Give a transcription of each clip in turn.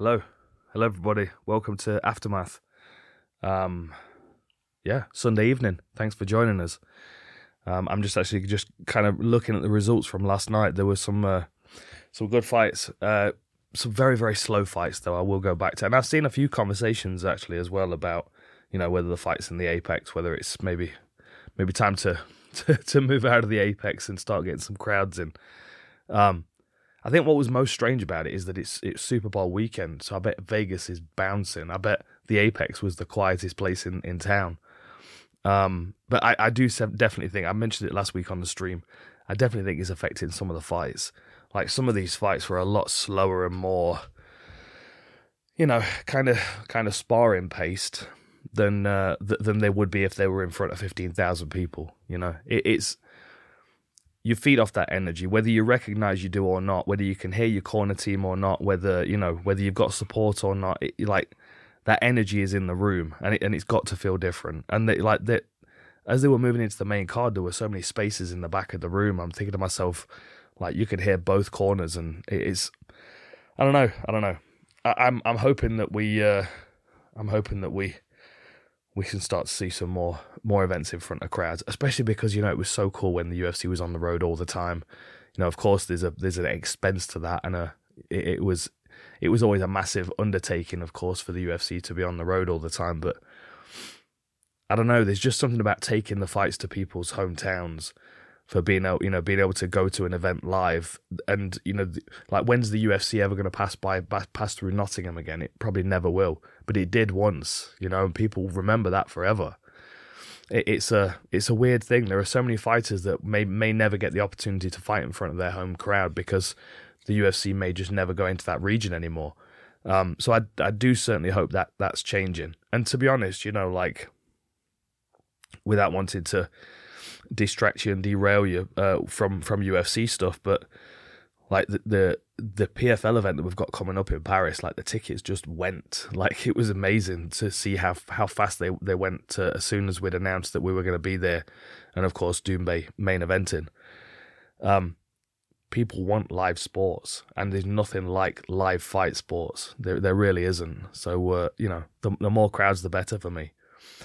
Hello. Hello, everybody. Welcome to Aftermath. Sunday evening. Thanks for joining us. I'm just kind of looking at the results from last night. There were some good fights. Some very, very slow fights, though, I will go back to. And I've seen a few conversations, actually, as well about, whether the fight's in the Apex, whether it's maybe time to move out of the Apex and start getting some crowds in. I think what was most strange about it is that it's Super Bowl weekend, so I bet Vegas is bouncing. I bet the Apex was the quietest place in town. But I do definitely think, I mentioned it last week on the stream, I definitely think it's affecting some of the fights. Like, some of these fights were a lot slower and more, kind of sparring paced than they would be if they were in front of 15,000 people. It's you feed off that energy, whether you recognize you do or not, whether you can hear your corner team or not, whether you've got support or not. That energy is in the room, and it's got to feel different. And as they were moving into the main card, there were so many spaces in the back of the room. I'm thinking to myself, you could hear both corners, and it's, I don't know. I'm hoping that we can start to see some more events in front of crowds, especially because it was so cool when the UFC was on the road all the time. Of course, there's an expense to that, and it was always a massive undertaking, of course, for the UFC to be on the road all the time. But I don't know, there's just something about taking the fights to people's hometowns, for being able to go to an event live. And when's the UFC ever going to pass through Nottingham again? It probably never will, but it did once, and people remember that forever. It's a weird thing. There are so many fighters that may never get the opportunity to fight in front of their home crowd because the UFC may just never go into that region anymore. So I do certainly hope that that's changing. And to be honest, without wanting to distract you and derail you from UFC stuff, but the PFL event that we've got coming up in Paris, the tickets just went. It was amazing to see how fast they went as soon as we'd announced that we were going to be there, and of course Doumbé main eventing. People want live sports, and there's nothing like live fight sports. There really isn't. So the more crowds, the better for me.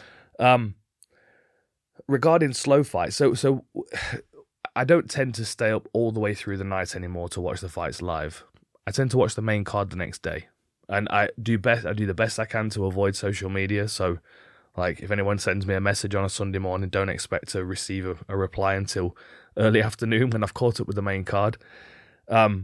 Regarding slow fights, so I don't tend to stay up all the way through the night anymore to watch the fights live. I tend to watch the main card the next day, and I do the best I can to avoid social media. So, if anyone sends me a message on a Sunday morning, don't expect to receive a reply until early afternoon when I've caught up with the main card. But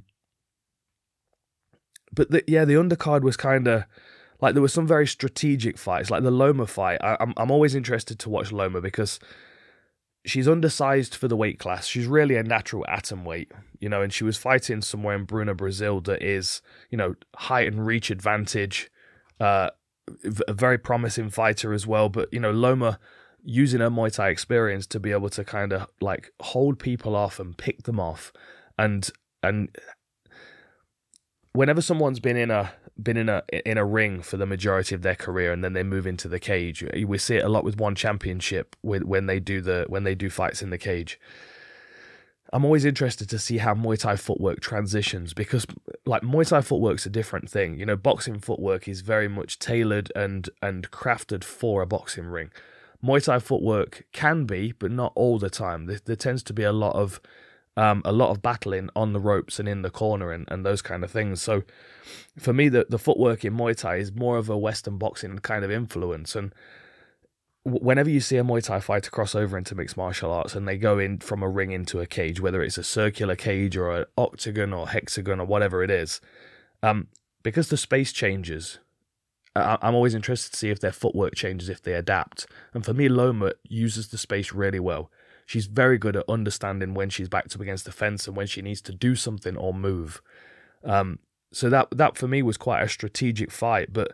the undercard was kind of there were some very strategic fights, like the Loma fight. I'm always interested to watch Loma because she's undersized for the weight class. She's really a natural atom weight, and she was fighting somewhere in Bruna, Brazil that is, height and reach advantage, a very promising fighter as well. But, Loma using her Muay Thai experience to be able to kind of hold people off and pick them off. And whenever someone's been in a ring for the majority of their career and then they move into the cage, we see it a lot with One Championship when they do fights in the cage. I'm always interested to see how Muay Thai footwork transitions, because Muay Thai footwork's a different thing. Boxing footwork is very much tailored and crafted for a boxing ring. Muay Thai footwork can be, but not all the time. There tends to be a lot of battling on the ropes and in the corner and those kind of things. So for me, the footwork in Muay Thai is more of a Western boxing kind of influence. And whenever you see a Muay Thai fighter cross over into mixed martial arts and they go in from a ring into a cage, whether it's a circular cage or an octagon or hexagon or whatever it is, because the space changes, I'm always interested to see if their footwork changes, if they adapt. And for me, Loma uses the space really well. She's very good at understanding when she's backed up against the fence and when she needs to do something or move. So that for me was quite a strategic fight. But,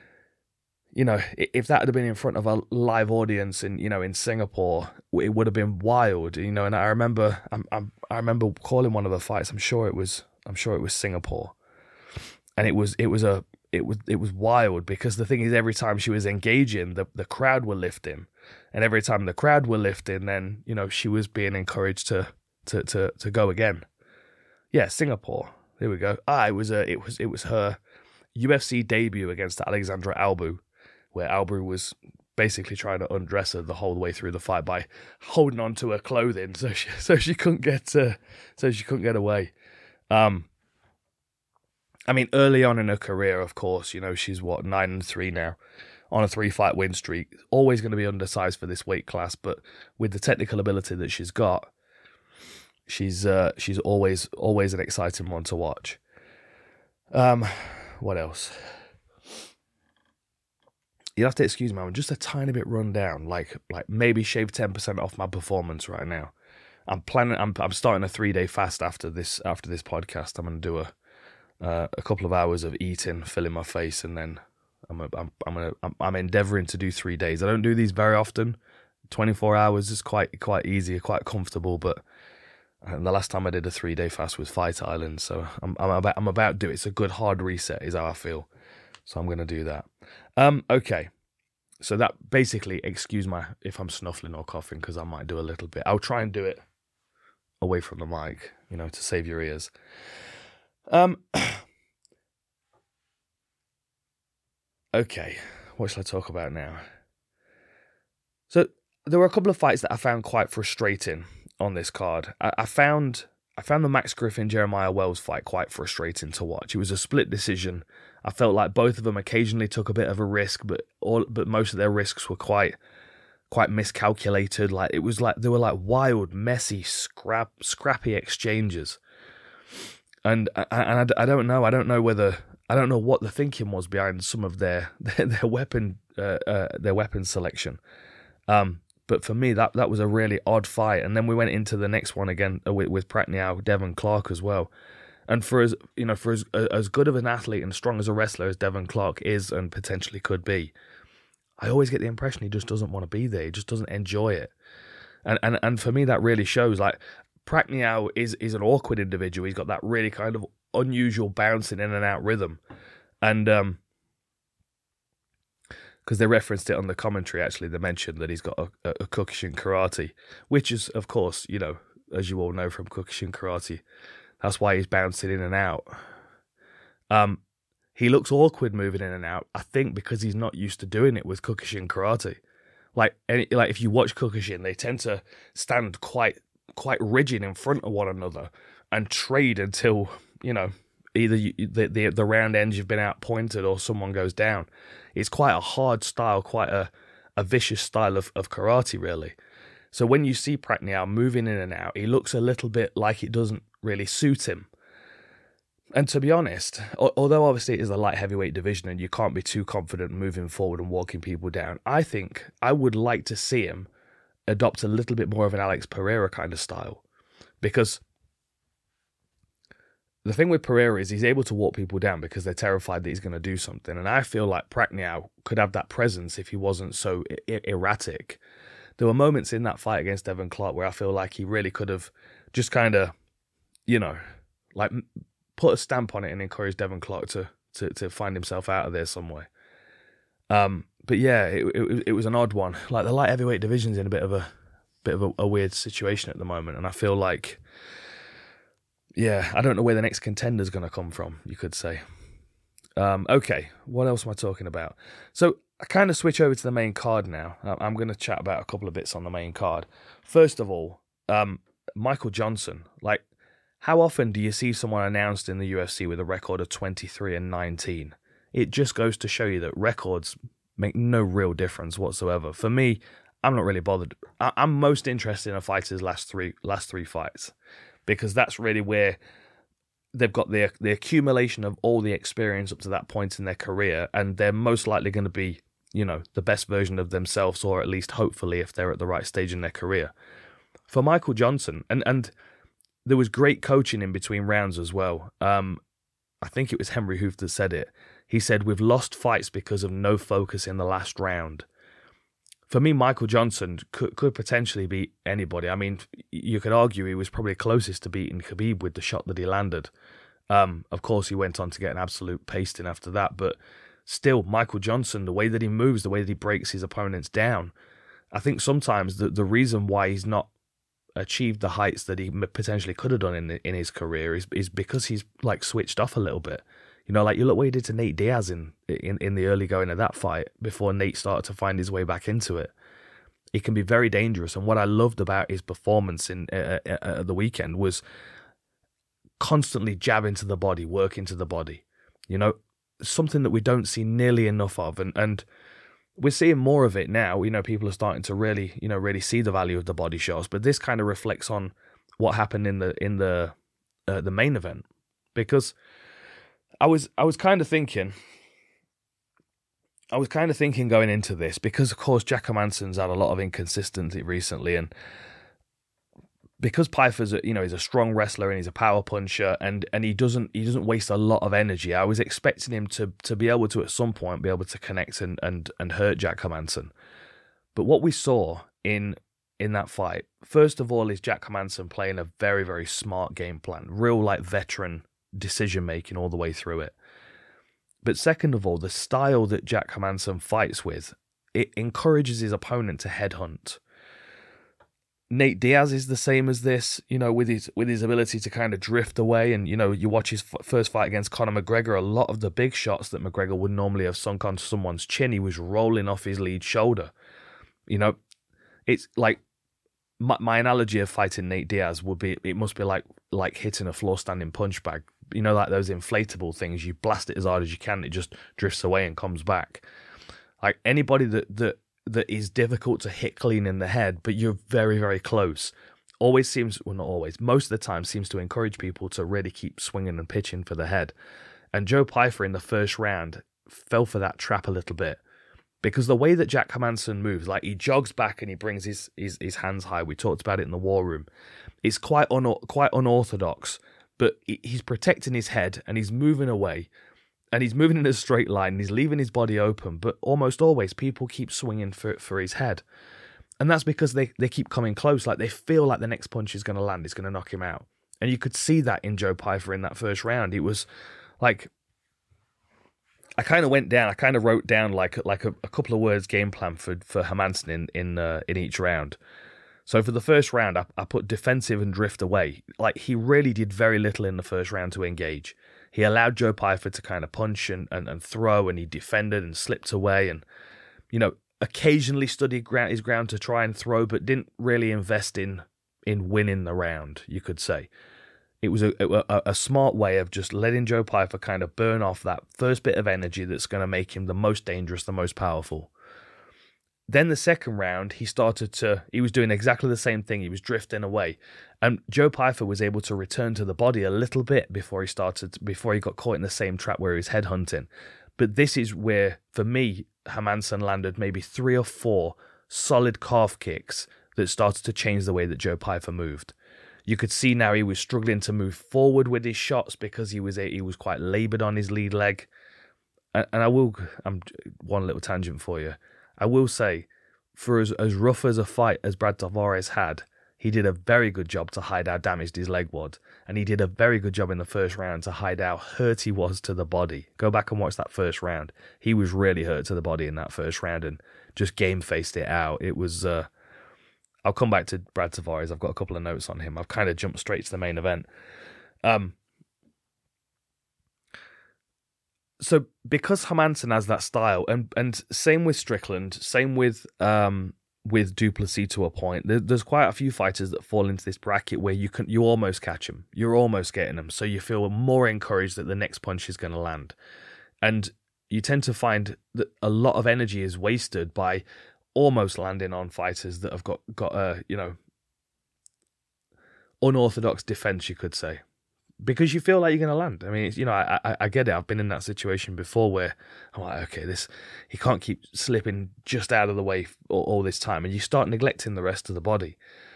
if that had been in front of a live audience in Singapore, it would have been wild. And I remember calling one of the fights. I'm sure it was Singapore, and it was wild, because the thing is, every time she was engaging, the crowd were lifting. And every time the crowd were lifting, then, she was being encouraged to go again. Yeah, Singapore. There we go. It was her UFC debut against Alexandra Albu, where Albu was basically trying to undress her the whole way through the fight by holding on to her clothing so she couldn't get away. I mean, early on in her career, of course, you know, she's 9-3 now on a 3-fight win streak. Always going to be undersized for this weight class, but with the technical ability that she's got, she's always an exciting one to watch. What else? You'll have to excuse me, I'm just a tiny bit run down, like maybe shave 10% off my performance right now. I'm starting a 3-day fast after this podcast. I'm going to do a couple of hours of eating, filling my face, and then I'm endeavoring to do 3 days. I don't do these very often. 24 hours is quite easy, quite comfortable, but the last time I did a 3-day fast was Fight Island, so I'm about to do it. It's a good hard reset is how I feel. So I'm going to do that. Okay. So that basically, excuse my if I'm snuffling or coughing, because I might do a little bit. I'll try and do it away from the mic, you know, to save your ears. Okay, what shall I talk about now? So there were a couple of fights that I found quite frustrating on this card. I found the Max Griffin Jeremiah Wells fight quite frustrating to watch. It was a split decision. I felt like both of them occasionally took a bit of a risk, but most of their risks were quite miscalculated. Like it was like they were like wild, messy, scrappy exchanges. And I don't know. I don't know what the thinking was behind some of their weapon selection. But for me, that was a really odd fight. And then we went into the next one again with Prachnio, Devin Clark as well. And for as good of an athlete and strong as a wrestler as Devin Clark is and potentially could be, I always get the impression he just doesn't want to be there. He just doesn't enjoy it. And for me, that really shows. Like Prachnio is an awkward individual. He's got that really kind of unusual bouncing in and out rhythm. And because they referenced it on the commentary, actually, they mentioned that he's got a Kyokushin karate, which is, of course, you know, as you all know from Kyokushin karate, that's why he's bouncing in and out. He looks awkward moving in and out, I think, because he's not used to doing it with Kyokushin karate. Like if you watch Kyokushin, they tend to stand quite rigid in front of one another and trade until, you know, either the round ends you've been outpointed or someone goes down. It's quite a hard style, quite a vicious style of karate, really. So when you see Prachnio moving in and out, he looks a little bit like it doesn't really suit him. And to be honest, although obviously it is a light heavyweight division and you can't be too confident moving forward and walking people down, I think I would like to see him adopt a little bit more of an Alex Pereira kind of style. Because the thing with Pereira is he's able to walk people down because they're terrified that he's going to do something. And I feel like Prachnio could have that presence if he wasn't so erratic. There were moments in that fight against Devin Clark where I feel like he really could have just kind of, you know, like put a stamp on it and encourage Devin Clark to find himself out of there some way. But yeah, it was an odd one. Like the light heavyweight division's in a bit of a weird situation at the moment, and I feel like, yeah, I don't know where the next contender's going to come from, you could say. Okay, what else am I talking about? So I kind of switch over to the main card now. I'm going to chat about a couple of bits on the main card. First of all, Michael Johnson. Like, how often do you see someone announced in the UFC with a record of 23-19? It just goes to show you that records make no real difference whatsoever. For me, I'm not really bothered. I'm most interested in a fighter's last three fights, because that's really where they've got the accumulation of all the experience up to that point in their career, and they're most likely going to be, you know, the best version of themselves, or at least hopefully if they're at the right stage in their career. For Michael Johnson, and there was great coaching in between rounds as well. I think it was Henry Hoof that said it. He said, "We've lost fights because of no focus in the last round." For me, Michael Johnson could potentially beat anybody. I mean, you could argue he was probably closest to beating Khabib with the shot that he landed. Of course, he went on to get an absolute pasting after that, but still, Michael Johnson, the way that he moves, the way that he breaks his opponents down, I think sometimes the reason why he's not achieved the heights that he potentially could have done in his career is because he's like switched off a little bit. You know, like you look what he did to Nate Diaz in the early going of that fight before Nate started to find his way back into it. He can be very dangerous. And what I loved about his performance in at the weekend was constantly jabbing to the body, working to the body. You know, something that we don't see nearly enough of. And we're seeing more of it now. You know, people are starting to really see the value of the body shots. But this kind of reflects on what happened in the main event, because I was kind of thinking going into this, because of course Jack Hermansson's had a lot of inconsistency recently, and because Pyfer's he's a strong wrestler and he's a power puncher, and he doesn't waste a lot of energy. I was expecting him to be able to at some point be able to connect and hurt Jack Hermansson. But what we saw in that fight, first of all, is Jack Hermansson playing a very, very smart game plan, real like veteran decision making all the way through it. But second of all, the style that Jack Hermansson fights with, it encourages his opponent to headhunt. Nate Diaz is the same as this, with his ability to kind of drift away. And, you watch his first fight against Conor McGregor, a lot of the big shots that McGregor would normally have sunk onto someone's chin, he was rolling off his lead shoulder. It's like, my analogy of fighting Nate Diaz would be, it must be like hitting a floor standing punch bag. Like those inflatable things, you blast it as hard as you can, it just drifts away and comes back. Like anybody that is difficult to hit clean in the head, but you're very, very close, always seems, well, not always, most of the time seems to encourage people to really keep swinging and pitching for the head. And Joe Pyfer in the first round fell for that trap a little bit, because the way that Jack Hermansson moves, like he jogs back and he brings his hands high. We talked about it in the War Room. It's quite unorthodox, but he's protecting his head and he's moving away, and he's moving in a straight line and he's leaving his body open. But almost always people keep swinging for his head, and that's because they keep coming close. Like they feel like the next punch is going to land, it's going to knock him out. And you could see that in Joe Pyfer in that first round. It was like, I kind of wrote down like a couple of words game plan for Hermansson in each round. So for the first round, I put defensive and drift away. Like he really did very little in the first round to engage. He allowed Joe Pyfer to kind of punch and throw, and he defended and slipped away, and occasionally studied his ground to try and throw, but didn't really invest in winning the round, you could say. It was a smart way of just letting Joe Pyfer kind of burn off that first bit of energy that's going to make him the most dangerous, the most powerful. Then the second round, he was doing exactly the same thing. He was drifting away. And Joe Pyfer was able to return to the body a little bit before he got caught in the same trap where he was headhunting. But this is where, for me, Hermansson landed maybe 3 or 4 solid calf kicks that started to change the way that Joe Pyfer moved. You could see now he was struggling to move forward with his shots because he was quite laboured on his lead leg. And I'm one little tangent for you. I will say, for as rough as a fight as Brad Tavares had, he did a very good job to hide how damaged his leg was. And he did a very good job in the first round to hide how hurt he was to the body. Go back and watch that first round. He was really hurt to the body in that first round and just game-faced it out. It was... I'll come back to Brad Tavares. I've got a couple of notes on him. I've kind of jumped straight to the main event. So because Hermansson has that style, and same with Strickland, same with Du Plessis to a point, there's quite a few fighters that fall into this bracket where you almost catch them. You're almost getting them. So you feel more encouraged that the next punch is going to land. And you tend to find that a lot of energy is wasted by almost landing on fighters that have got unorthodox defense, you could say, because you feel like you're going to land. I mean, I get it. I've been in that situation before where I'm like, okay, he can't keep slipping just out of the way all this time, and you start neglecting the rest of the body.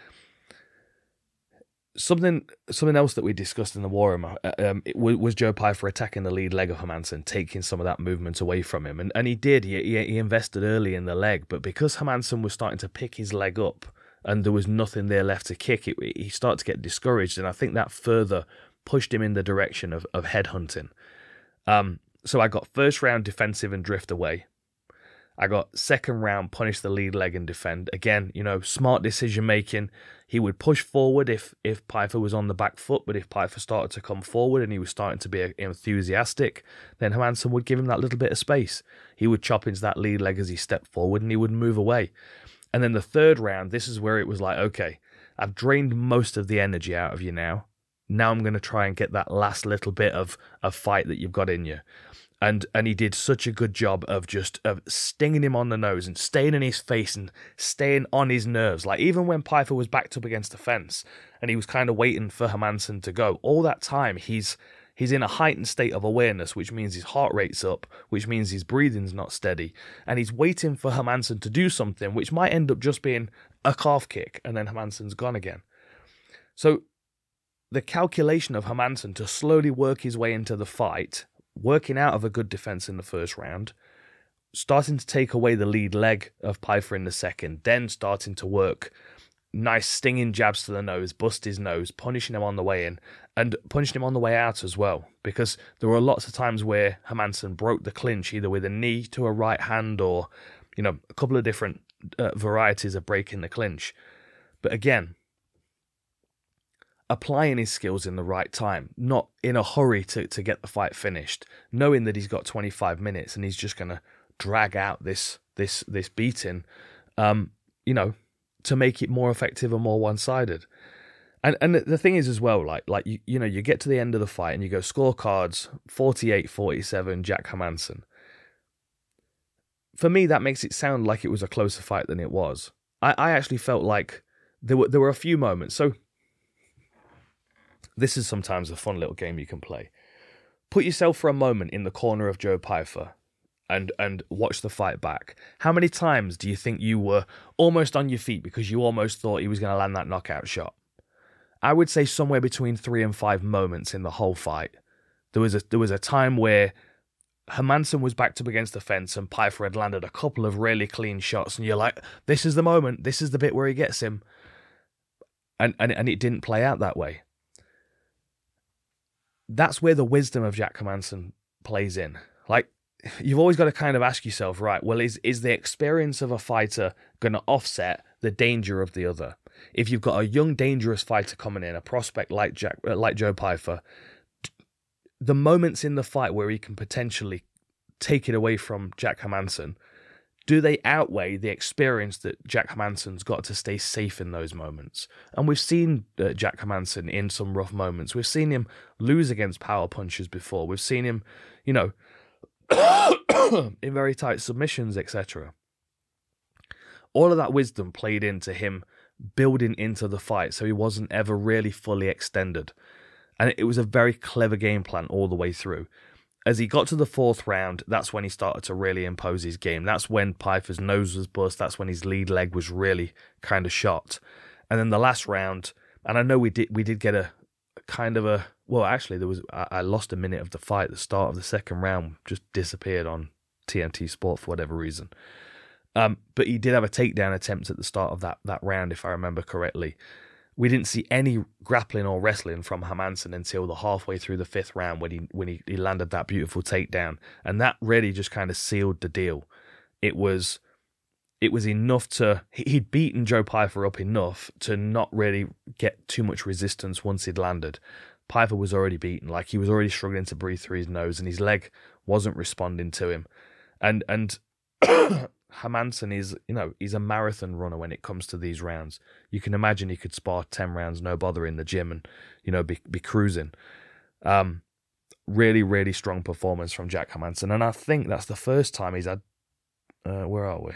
Something else that we discussed in the War Room was Joe Pyfer attacking the lead leg of Hermansson, taking some of that movement away from him. And he did. He invested early in the leg, but because Hermansson was starting to pick his leg up and there was nothing there left to kick, he started to get discouraged, and I think that further pushed him in the direction of headhunting. So I got first round defensive and drift away. I got second round, punish the lead leg and defend. Again, smart decision making. He would push forward if Pyfer was on the back foot, but if Pyfer started to come forward and he was starting to be enthusiastic, then Hermansson would give him that little bit of space. He would chop into that lead leg as he stepped forward and he would move away. And then the third round, this is where it was like, okay, I've drained most of the energy out of you now. Now I'm going to try and get that last little bit of fight that you've got in you. And he did such a good job of stinging him on the nose and staying in his face and staying on his nerves. Like, even when Pyfer was backed up against the fence and he was kind of waiting for Hermansson to go, all that time he's in a heightened state of awareness, which means his heart rate's up, which means his breathing's not steady, and he's waiting for Hermansson to do something, which might end up just being a calf kick, and then Hermansson's gone again. So the calculation of Hermansson to slowly work his way into the fight, working out of a good defense in the first round, starting to take away the lead leg of Pyfer in the second, then starting to work nice stinging jabs to the nose, bust his nose, punishing him on the way in, and punishing him on the way out as well, because there were lots of times where Hermansson broke the clinch, either with a knee to a right hand or, a couple of different varieties of breaking the clinch. But again, applying his skills in the right time, not in a hurry to get the fight finished, knowing that he's got 25 minutes and he's just going to drag out this beating, to make it more effective and more one-sided. And the thing is as well, like you get to the end of the fight and you go scorecards 48-47 Jack Hermansson. For me, that makes it sound like it was a closer fight than it was. I actually felt like there were a few moments. So this is sometimes a fun little game you can play. Put yourself for a moment in the corner of Joe Pyfer and watch the fight back. How many times do you think you were almost on your feet because you almost thought he was going to land that knockout shot? I would say somewhere between 3 and 5 moments in the whole fight. There was a time where Hermansson was backed up against the fence and Pyfer had landed a couple of really clean shots, and you're like, this is the moment, this is the bit where he gets him. And it didn't play out that way. That's where the wisdom of Jack Hermansson plays in. Like, you've always got to kind of ask yourself, right, well, is the experience of a fighter going to offset the danger of the other? If you've got a young, dangerous fighter coming in, a prospect like Joe Pyfer, the moments in the fight where he can potentially take it away from Jack Hermansson, do they outweigh the experience that Jack Hermansson's got to stay safe in those moments? And we've seen Jack Hermansson in some rough moments. We've seen him lose against power punchers before. We've seen him, in very tight submissions, etc. All of that wisdom played into him building into the fight, so he wasn't ever really fully extended. And it was a very clever game plan all the way through. As he got to the 4th round, that's when he started to really impose his game. That's when Pyfer's nose was bust. That's when his lead leg was really kind of shot. And then the last round, and I know we did get a kind of a, well, actually I lost a minute of the fight. The start of the 2nd round just disappeared on TNT Sport for whatever reason. But he did have a takedown attempt at the start of that round, if I remember correctly. We didn't see any grappling or wrestling from Hermansson until the halfway through the 5th round when he landed that beautiful takedown, and that really just kind of sealed the deal. It was enough he'd beaten Joe Pyfer up enough to not really get too much resistance once he'd landed. Pyfer was already beaten, like he was already struggling to breathe through his nose, and his leg wasn't responding to him. And Hermansson is, he's a marathon runner when it comes to these rounds. You can imagine he could spar 10 rounds, no bother in the gym and, be cruising. Really, really strong performance from Jack Hermansson. And I think that's the first time he's had, where are we?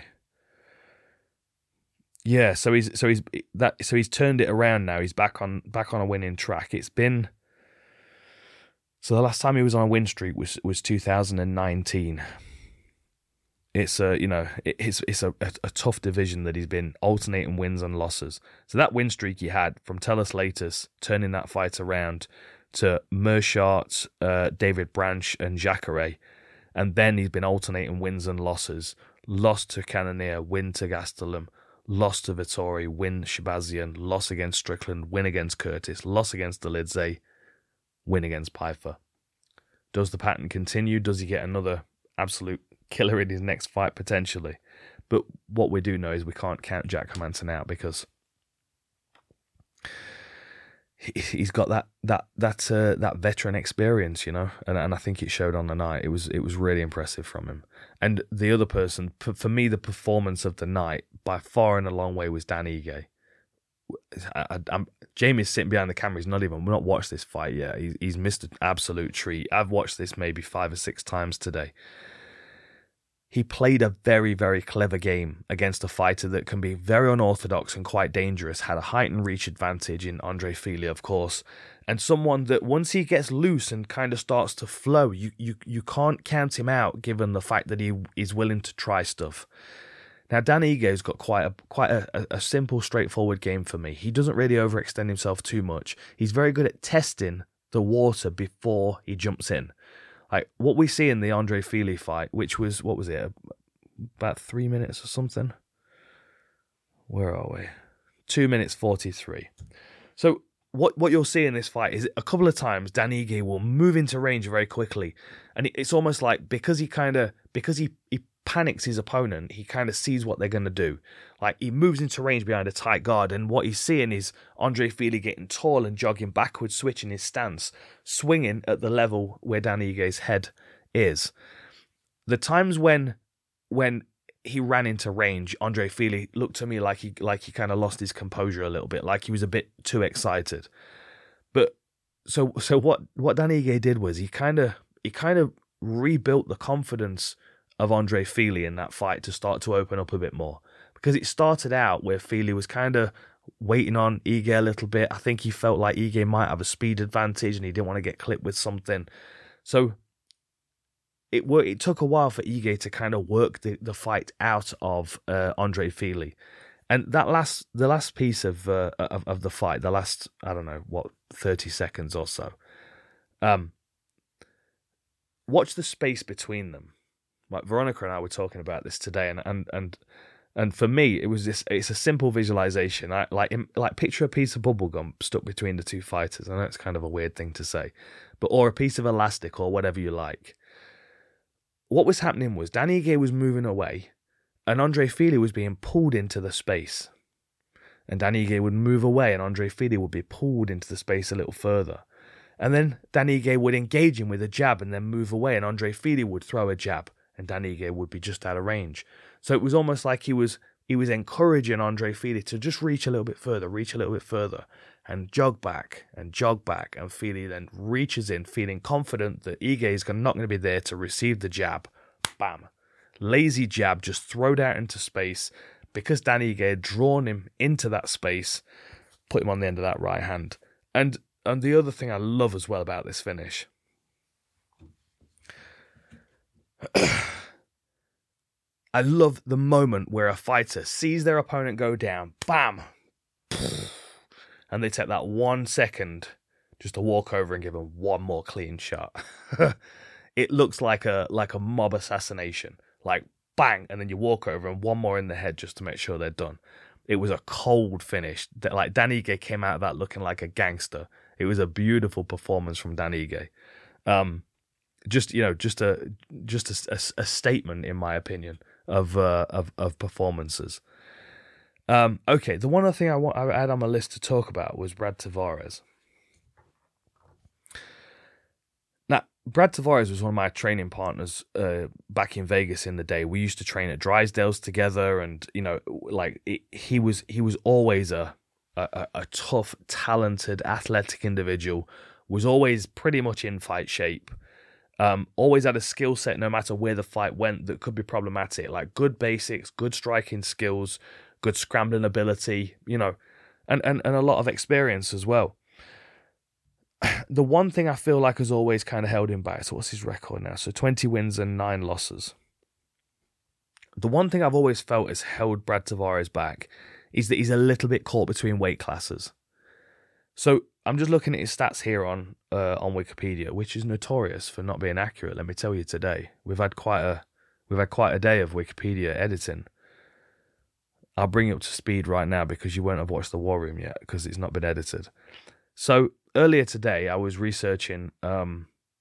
Yeah, so he's turned it around now. He's back on a winning track. It's been, so the last time he was on a win streak was 2019. It's it's a tough division that he's been alternating wins and losses. So that win streak he had from Telis Latus, turning that fight around to Meerschaert, David Branch and Jacare, and then he's been alternating wins and losses. Lost to Cannonier, win to Gastelum, lost to Vittori, win Shabazian, loss against Strickland, win against Curtis, loss against Dolidze, win against Pyfer. Does the pattern continue? Does he get another absolute killer in his next fight potentially. But what we do know is we can't count Jack Hermansson out because he's got that veteran experience, you know, and I think it showed on the night. It was really impressive from him. And the other person, for me, the performance of the night by far and a long way was Dan Ige. Jamie's sitting behind the camera. We've not watched this fight yet. He's missed an absolute treat. I've watched this maybe 5 or 6 times today. He played a very, very clever game against a fighter that can be very unorthodox and quite dangerous, had a height and reach advantage in Andre Fili, of course, and someone that once he gets loose and kind of starts to flow, you can't count him out given the fact that he is willing to try stuff. Now, Dan Ige's got quite a simple, straightforward game for me. He doesn't really overextend himself too much. He's very good at testing the water before he jumps in. Like what we see in the Andre Fili fight, which was, what was it, about 3 minutes or something? Where are we? 2 minutes 43. So what you'll see in this fight is a couple of times Dan Ige will move into range very quickly. And it's almost like because he panics his opponent, he kind of sees what they're going to do. Like he moves into range behind a tight guard, and what he's seeing is Andre Fili getting tall and jogging backwards, switching his stance, swinging at the level where Dan Ige's head is. The times when he ran into range, Andre Fili looked to me like he kind of lost his composure a little bit, like he was a bit too excited. But so what Dan Ige did was he kind of rebuilt the confidence of Andre Fili in that fight to start to open up a bit more. Because it started out where Fili was kind of waiting on Ige a little bit. I think he felt like Ige might have a speed advantage and he didn't want to get clipped with something. So it took a while for Ige to kind of work the fight out of Andre Fili. And the last piece of the fight, the last, 30 seconds or so, watch the space between them. Like Veronica and I were talking about this today, and for me, it's a simple visualization. I like picture a piece of bubble gum stuck between the two fighters. I know it's kind of a weird thing to say, or a piece of elastic or whatever you like. What was happening was Dan Ige was moving away, and Andre Fili was being pulled into the space. And Dan Ige would move away, and Andre Fili would be pulled into the space a little further. And then Dan Ige would engage him with a jab and then move away, and Andre Fili would throw a jab, and Dan Ige would be just out of range. So it was almost like he was encouraging Andre Fili to just reach a little bit further, and jog back, and Fili then reaches in, feeling confident that Ige is not going to be there to receive the jab. Bam. Lazy jab, just throwed out into space, because Dan Ige had drawn him into that space, put him on the end of that right hand. And the other thing I love as well about this finish, I love the moment where a fighter sees their opponent go down, bam, and they take that 1 second just to walk over and give them one more clean shot. It looks like a mob assassination, like bang, and then you walk over and one more in the head just to make sure they're done. It was a cold finish. Like Dan Ige came out of that looking like a gangster. It was a beautiful performance from Dan Ige. Just a statement, in my opinion, of performances. Okay, the one other thing I had on my list to talk about was Brad Tavares. Now, Brad Tavares was one of my training partners back in Vegas in the day. We used to train at Drysdale's together, and he was always a tough, talented, athletic individual. Was always pretty much in fight shape. Always had a skill set, no matter where the fight went, that could be problematic. Like good basics, good striking skills, good scrambling ability, and a lot of experience as well. The one thing I feel like has always kind of held him back, so what's his record now? So 20 wins and 9 losses. The one thing I've always felt has held Brad Tavares back is that he's a little bit caught between weight classes. So I'm just looking at his stats here on Wikipedia, which is notorious for not being accurate. Let me tell you today, we've had quite a day of Wikipedia editing. I'll bring you up to speed right now because you won't have watched the War Room yet because it's not been edited. So earlier today, I was researching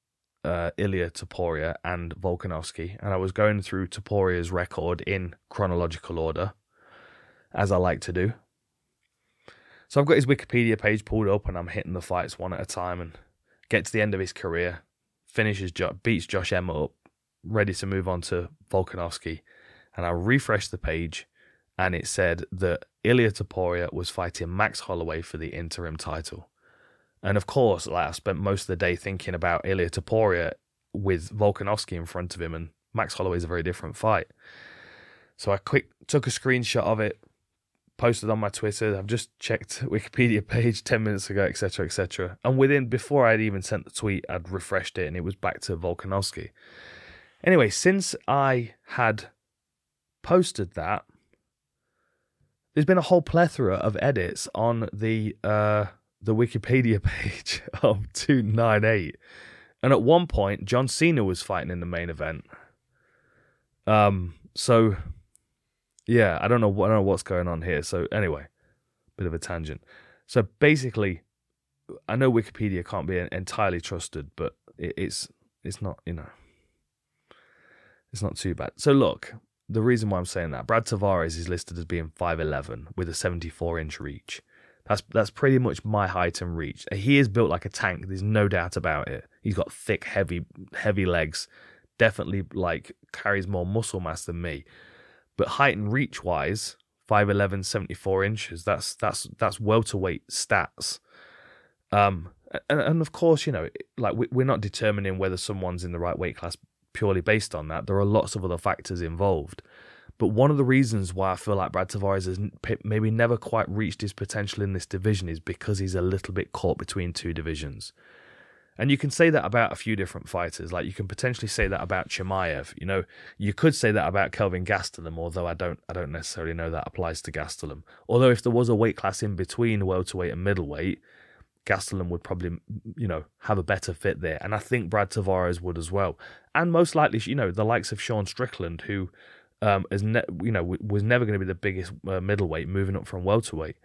Ilia Topuria and Volkanovski, and I was going through Topuria's record in chronological order, as I like to do. So I've got his Wikipedia page pulled up, and I'm hitting the fights one at a time, and get to the end of his career, beats Josh Emmett up, ready to move on to Volkanovski, and I refreshed the page, and it said that Ilia Topuria was fighting Max Holloway for the interim title. And of course, I spent most of the day thinking about Ilia Topuria with Volkanovski in front of him, and Max Holloway is a very different fight. So I took a screenshot of it, posted on my Twitter. I've just checked Wikipedia page 10 minutes ago, etc., etc. And before I'd even sent the tweet, I'd refreshed it, and it was back to Volkanovski. Anyway, since I had posted that, there's been a whole plethora of edits on the Wikipedia page of 298, and at one point John Cena was fighting in the main event. So yeah, I don't know what's going on here. So anyway, bit of a tangent. So basically, I know Wikipedia can't be entirely trusted, but it's not, it's not too bad. So look, the reason why I'm saying that, Brad Tavares is listed as being 5'11" with a 74-inch reach. That's pretty much my height and reach. He is built like a tank. There's no doubt about it. He's got thick, heavy legs. Definitely carries more muscle mass than me. But height and reach wise, 5'11", 74 inches. That's welterweight stats. And of course, we're not determining whether someone's in the right weight class purely based on that. There are lots of other factors involved. But one of the reasons why I feel like Brad Tavares has maybe never quite reached his potential in this division is because he's a little bit caught between two divisions. And you can say that about a few different fighters. Like, you can potentially say that about Chimaev. You could say that about Kelvin Gastelum, although I don't necessarily know that applies to Gastelum. Although if there was a weight class in between welterweight and middleweight, Gastelum would probably, have a better fit there. And I think Brad Tavares would as well. And most likely, the likes of Sean Strickland, who was never going to be the biggest middleweight, moving up from welterweight.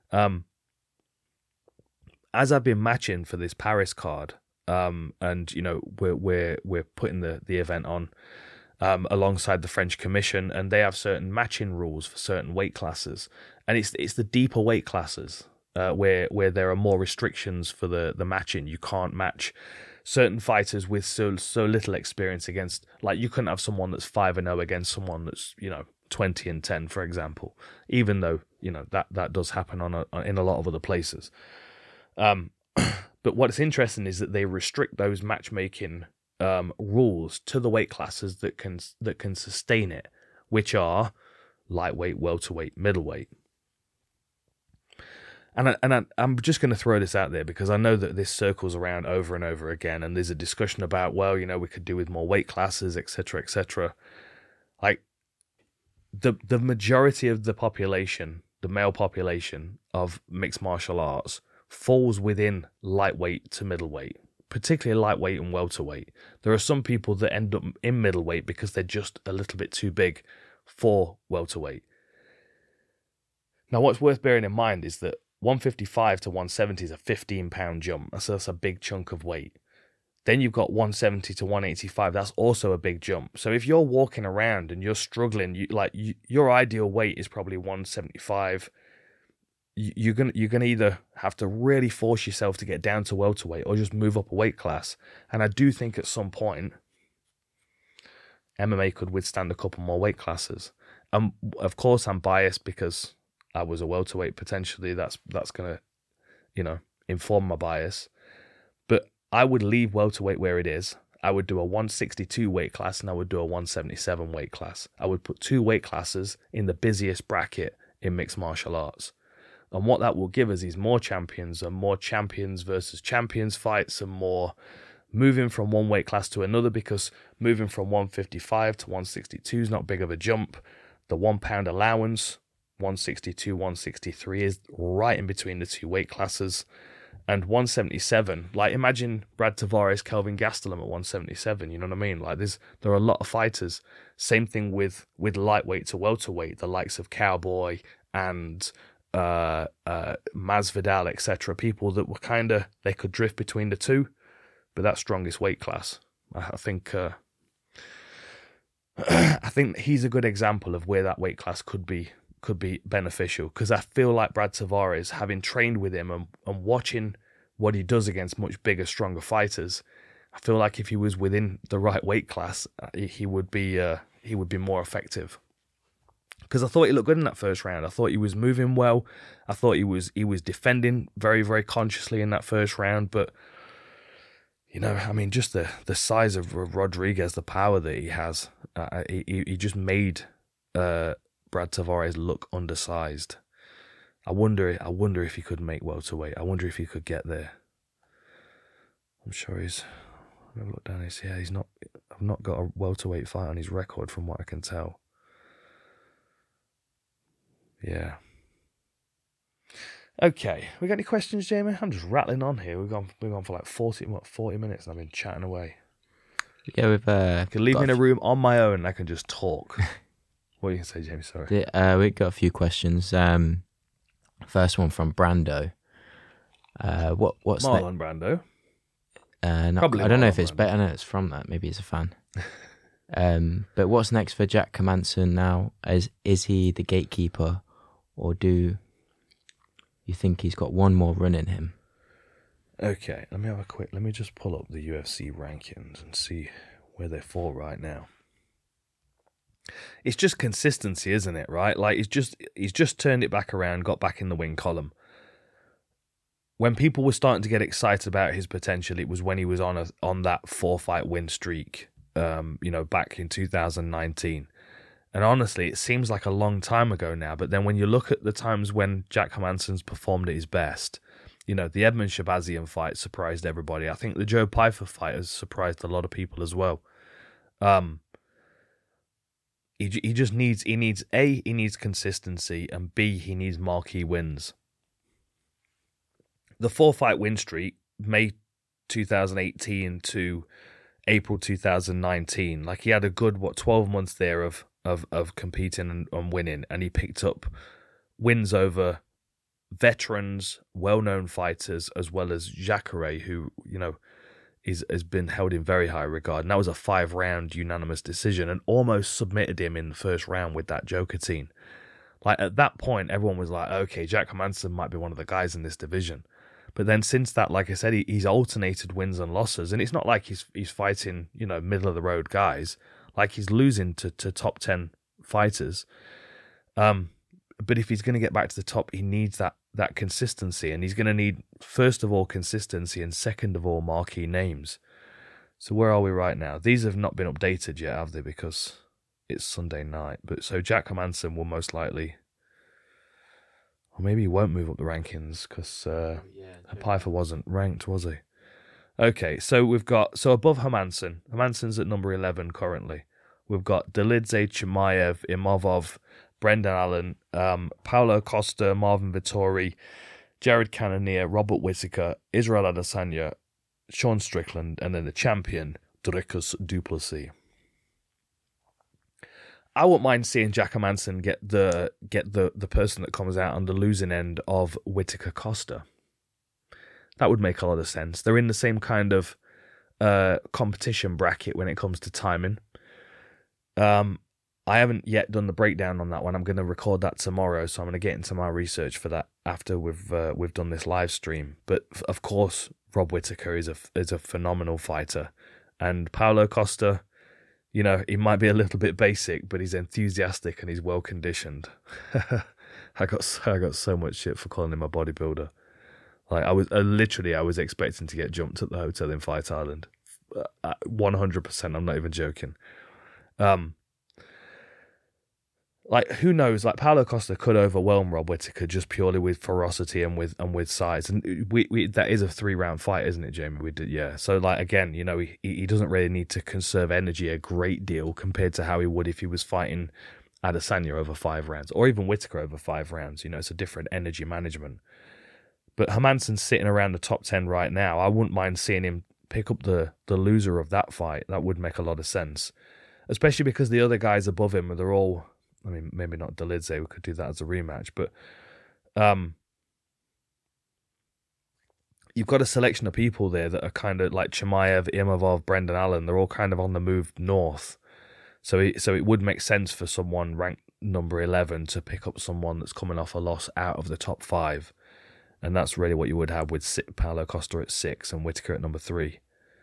As I've been matching for this Paris card, and we're putting the event on alongside the French Commission, and they have certain matching rules for certain weight classes, and it's the deeper weight classes where there are more restrictions for the matching. You can't match certain fighters with so little experience against, you couldn't have someone that's 5-0 against someone that's 20-10, for example. Even though that does happen in a lot of other places. But what's interesting is that they restrict those matchmaking rules to the weight classes that can sustain it, which are lightweight, welterweight, middleweight. And I'm just going to throw this out there because I know that this circles around over and over again, and there's a discussion about, we could do with more weight classes, etc., etc. The majority of the population, the male population of mixed martial arts, falls within lightweight to middleweight, particularly lightweight and welterweight. There are some people that end up in middleweight because they're just a little bit too big for welterweight. Now, what's worth bearing in mind is that 155 to 170 is a 15-pound jump. That's a big chunk of weight. Then you've got 170 to 185. That's also a big jump. So if you're walking around and you're struggling, your ideal weight is probably 175. You're gonna either have to really force yourself to get down to welterweight or just move up a weight class. And I do think at some point MMA could withstand a couple more weight classes. Of course, I'm biased because I was a welterweight potentially. That's gonna inform my bias. But I would leave welterweight where it is. I would do a 162 weight class and I would do a 177 weight class. I would put two weight classes in the busiest bracket in mixed martial arts. And what that will give us is more champions and more champions versus champions fights and more moving from one weight class to another, because moving from 155 to 162 is not big of a jump. The 1 pound allowance, 162, 163 is right in between the two weight classes. And 177, imagine Brad Tavares, Kelvin Gastelum at 177, you know what I mean? There are a lot of fighters. Same thing with lightweight to welterweight, the likes of Cowboy and Masvidal, etc. People that were they could drift between the two, but that strongest weight class. I think I think he's a good example of where that weight class could be beneficial, because I feel like Brad Tavares, having trained with him and watching what he does against much bigger, stronger fighters, I feel like if he was within the right weight class, he would be more effective. Because I thought he looked good in that first round. I thought he was moving well. I thought he was defending very, very consciously in that first round. But, you know, I mean, just the size of Rodriguez, the power that he has, he just made Brad Tavares look undersized. I wonder if he could make welterweight. I wonder if he could get there. I'm sure he's. I've looked down. He's not. I've not got a welterweight fight on his record, from what I can tell. Yeah. Okay. We got any questions, Jamie? I'm just rattling on here. We've gone for like 40 minutes, and I've been chatting away. Yeah, we've. You can leave me in a room on my own, and I can just talk. What are you going to say, Jamie? Sorry. We got a few questions. First one from Brando. What's Marlon Brando? Probably. I don't know if it's better. I know it's from that. Maybe he's a fan. But what's next for Jack Hermansson now? Is he the gatekeeper, or do you think he's got one more run in him? Okay, let me just pull up the UFC rankings and see where they fall right now. It's just consistency, isn't it? Right? Like he's just turned it back around, got back in the win column. When people were starting to get excited about his potential, it was when he was on that 4-fight win streak. Back in 2019. And honestly, it seems like a long time ago now, but then when you look at the times when Jack Hermansson's performed at his best, you know, the Edmund Shabazian fight surprised everybody. I think the Joe Pyfer fight has surprised a lot of people as well. He needs consistency, and B, he needs marquee wins. The 4-fight win streak, May 2018 to April 2019, like he had a good 12 months there of competing and winning, and he picked up wins over veterans, well-known fighters, as well as Jacare, who, you know, has been held in very high regard. And that was a 5-round unanimous decision, and almost submitted him in the first round with that Joker-tine. Like at that point, everyone was like, okay, Jack Hermansson might be one of the guys in this division. But then since that, like I said, he's alternated wins and losses, and it's not like he's fighting, you know, middle of the road guys. Like he's losing to top 10 fighters. But if he's going to get back to the top, he needs that consistency, and he's going to need, first of all, consistency, and second of all, marquee names. So where are we right now? These have not been updated yet, have they? Because it's Sunday night. But so Jack Hermansson will most likely, or maybe he won't move up the rankings, because Pyfer wasn't ranked, was he? Okay, so we've got, so above Hermansson, Hermansson's at number 11 currently. We've got Dolidze, Chimaev, Imavov, Brendan Allen, Paulo Costa, Marvin Vittori, Jared Cannonier, Robert Whittaker, Israel Adesanya, Sean Strickland, and then the champion, Dricus du Plessis. I wouldn't mind seeing Jack Hermansson get the person that comes out on the losing end of Whittaker Costa. That would make a lot of sense. They're in the same kind of competition bracket when it comes to timing. I haven't yet done the breakdown on that one. I'm going to record that tomorrow, so I'm going to get into my research for that after we've done this live stream. But of course, Rob Whittaker is a phenomenal fighter, and Paulo Costa, you know, he might be a little bit basic, but he's enthusiastic and he's well conditioned. I got so much shit for calling him a bodybuilder. Like I was expecting to get jumped at the hotel in Fight Island. 100%. I'm not even joking. Like who knows? Like Paulo Costa could overwhelm Rob Whittaker just purely with ferocity and with size. And we that is a 3-round fight, isn't it, Jamie? We did, yeah. So like again, you know, he doesn't really need to conserve energy a great deal compared to how he would if he was fighting Adesanya over 5 rounds, or even Whittaker over 5 rounds. You know, it's a different energy management. But Hermansson's sitting around the top 10 right now. I wouldn't mind seeing him pick up the loser of that fight. That would make a lot of sense. Especially because the other guys above him, they're all, I mean, maybe not Dolidze, we could do that as a rematch. But, you've got a selection of people there that are kind of like Chimaev, Imavov, Brendan Allen. They're all kind of on the move north. So it would make sense for someone ranked number 11 to pick up someone that's coming off a loss out of the top 5. And that's really what you would have with Paulo Costa at 6 and Whittaker at number 3.